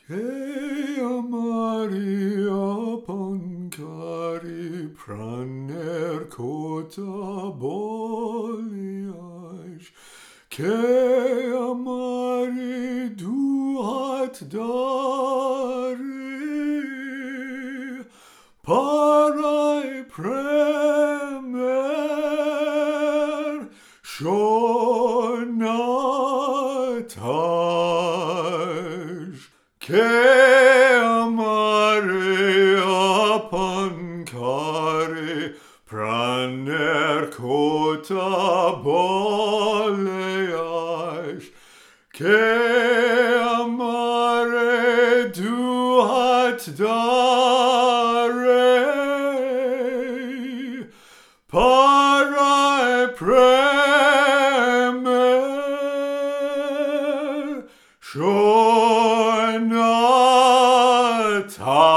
Che amari apankari praner kota boliash. Che amari duat dari parai premer shonatash. Che amare apankare praner kota boleash. Che amare duat dare parai premer shonatash.